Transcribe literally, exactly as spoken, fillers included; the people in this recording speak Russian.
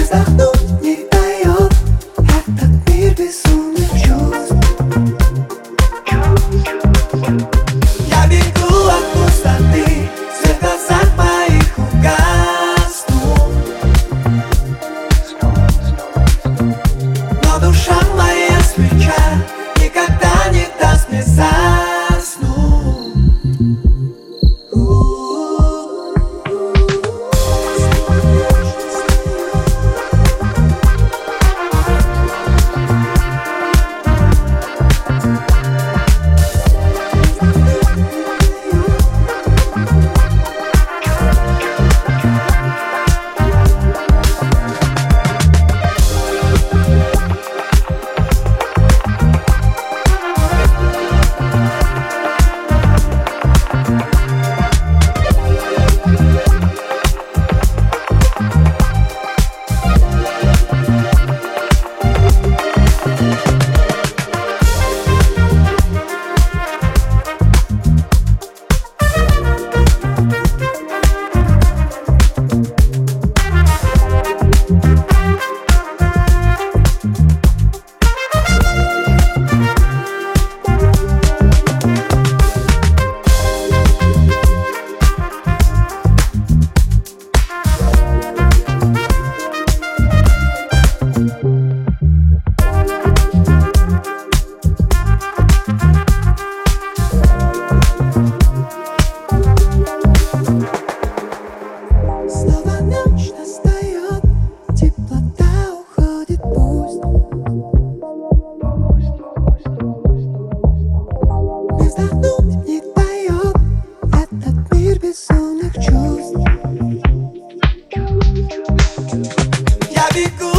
вздохнуть не дает этот мир безумных чувств. Я бегу от пустоты, свет в глазах моих угаснул, но душа моя с плеча никогда не даст мне заснуть. Снова ночь настает, теплота уходит, пусть не вздохнуть не дает этот мир безумных чувств. Я бегу